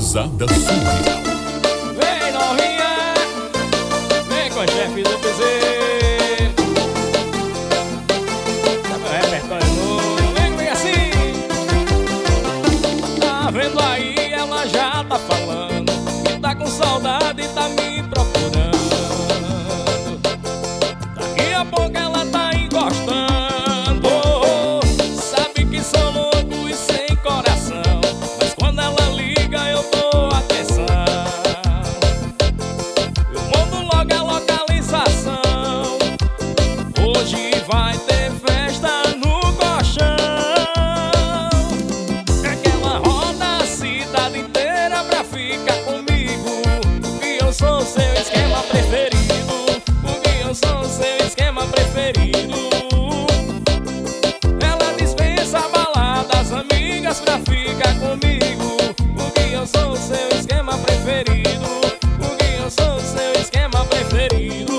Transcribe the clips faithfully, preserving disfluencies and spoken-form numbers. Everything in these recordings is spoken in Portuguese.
Pousada Surreal. Vem novinha, vem com o chefe do piseiro. Tá meu repertório novo, vem comigo assim. Tá vendo aí, ela já tá falando que tá com saudade e tá me procurando. Daqui a pouco ela tá encostando. Sabe que sou louco e sem coração, mas quando ela liga eu dou atenção. Eu mando logo a localização. Hoje vai ter festa no colchão. É que ela roda a cidade inteira pra ficar comigo, porque eu sou seu esquema preferido, porque eu sou seu esquema preferido. Ela dispensa baladas, amigas pra ficar comigo, porque eu sou seu esquema preferido, porque eu sou seu esquema preferido.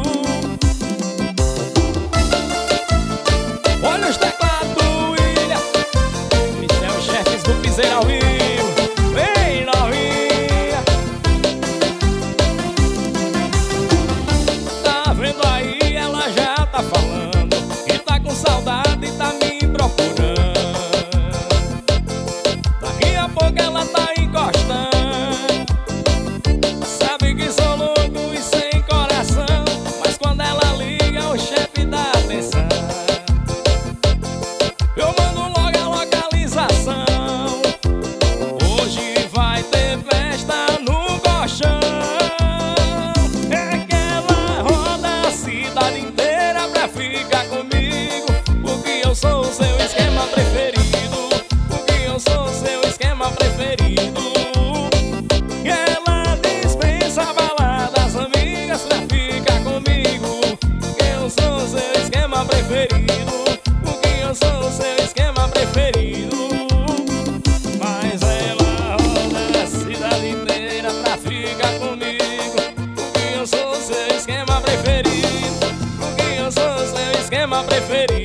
Olha os teclados do William, esses são os chefes do piseiro ao vivo. Vem novinha, tá vendo aí, ela já tá falando que tá com saudade e tá me procurando. Daqui a pouco ela tá encostando. Sabe que sou louco e sem coração, mas quando ela liga o chefe dá atenção. Eu mando logo a localização. Hoje vai ter festa no colchão. É que ela roda a cidade inteira pra ficar comigo, porque eu sou o seu esquema preferido, porque eu sou o seu esquema preferido. E ela dispensa baladas, amigas pra ficar comigo, porque eu sou o seu esquema preferido, porque eu sou o seu esquema preferido. Mas ela roda a cidade inteira pra ficar comigo, porque eu sou o seu esquema preferido, porque eu sou o seu esquema preferido.